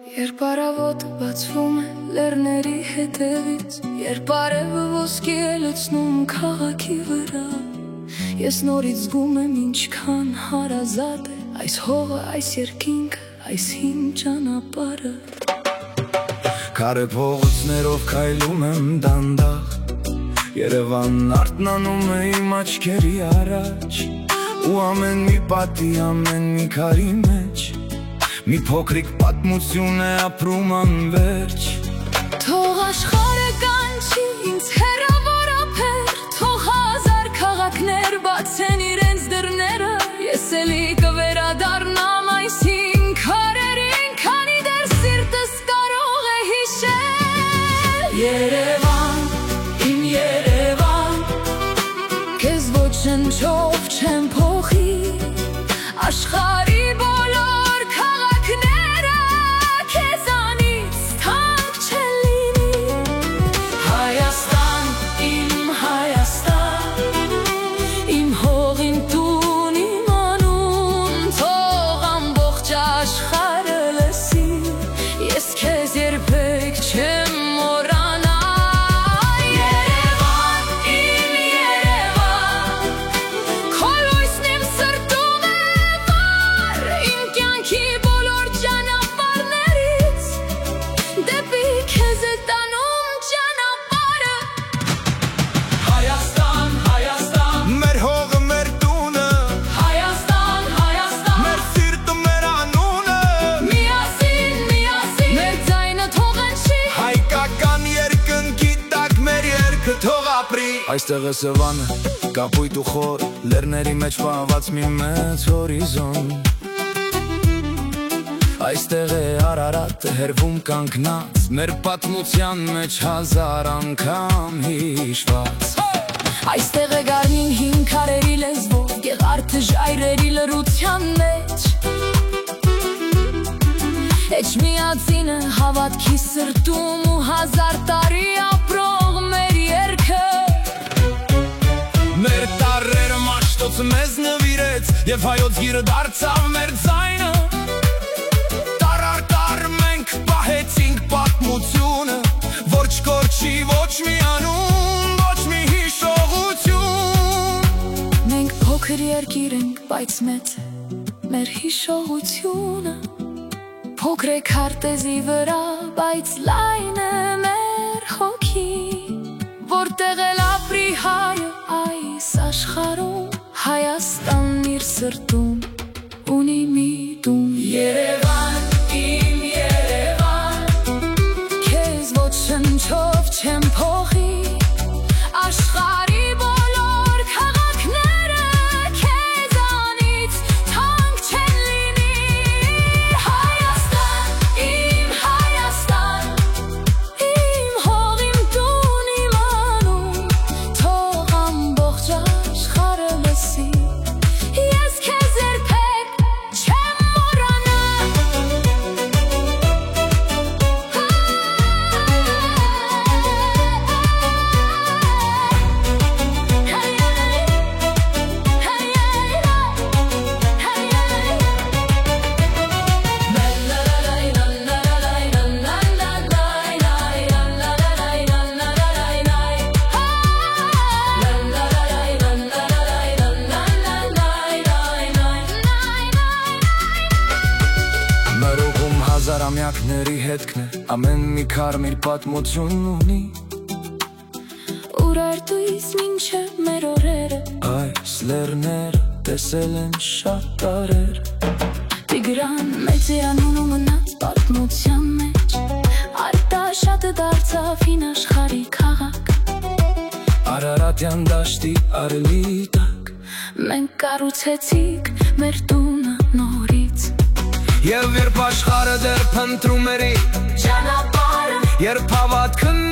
Երբ առավոտը բացվում է լեռների հետևից, երբ արևը ոսկի է լցնում քաղաքի վրա, ես նորից զգում եմ ինչքան հարազատ է այս հողը, այս երկինքը, այս հին ճանապարհը։ Քարե փողոցներով քայլում եմ դանդաղ, Երևանն արթնանում է իմ աչքերի առաջ, ու ամեն մի պատի, ամեն մի քարի մեջ մի փոքրիկ պատմություն է ապրում անվերջ։ Թող աշխարհը կանչի ինձ հեռավոր ափեր, թող հազար քաղաքներ բացեն իրենց դռները, ես էլի կվերադառնամ այս հին քարերին, քանի դեռ սիրտս կարող է հիշել։ Երևան, իմ Երևան, քեզ ոչնչով չեմ փոխի, աշխարհի բոլոր քաղաքները քեզանից թանկ չեն լինի։ Հայաստան, իմ հողին տուն, իմ անուն, թող ամբողջ աշխարհը լսի, ես քեզ երբեք չեմ մոռանա։ Երևան, իմ Երևան, քո լույսն իմ սրտում է վար, իմ կյանքի բոլոր ճանապարհներից դեպի քեզ է տանում ճանապարհը։ Հայաստան, Հայաստան, մեր հողը, մեր տունը, Հայաստան, Հայաստան, մեր սիրտը, մեր անունը, միասին, մեր ձայնը թող հնչի, հայկական երկնքի տակ մեր երգը թող ապրի։ Այստեղ է Սևանը, կապույտ ու խոր, լեռների մեջ պահված մի մեծ հորիզոն, այստեղ է Արարատը հերվում կանգնած, մեր պատմության մեջ հազար անգամ հիշված։ այստեղ է գարնին հին քարերի լեզվով, գեղարդը ժայռերի լռության մեջ, Էջմիածինը հավատքի սրտում ու հազար տարի ապրող մեր երգը։ Մեր տարրերը մաշտոցը մեզ նվիրեց, և հայոց գիրը դարձավ մեր ձայնը, տար առ տար մենք պահեցինք պատմությունը, որ չկորչի ոչ մի անուն, ոչ մի հիշողություն։ Մենք փոքր երկիր ենք, բայց մեծ է մեր հիշողությունը, փոքր է քարտեզի վրա, բայց լայն է մեր հոգին, որտեղ էլ ապրի հայը այս աշխարհում, Հայաստանն իր սրտում ունի մի տուն։ Երևան, իմ Երևան, քեզ ոչնչով չեմ փոխի, աշխարհի բոլոր քաղաքները քեզանից թանկ չեն լինի։ Հայաստան, իմ հող, իմ տուն, իմ անուն, թող ամբողջ աշխարհը լսի, ես քեզ երբեք չեմ մոռանա։ Մեր ուղում հազար ամյակների հետքն է, ամեն մի քարմիր պատմություն ունի, Ուրեր դույս մինչև մեր օրերը, այս լեռները տեսել են շատ տարեր։ Տիգրան մեծի անունը մնաց պատմության մեջ, Արտաշատը դարձավ հին աշխարհի քաղաք, Արարատյան դաշտի արելի տակ, մենք կառուցեցինք մեր տունը նորից, և երբ աշխարհը դեռ փնտրում էր իր ճանապարհը, երբ հավատքը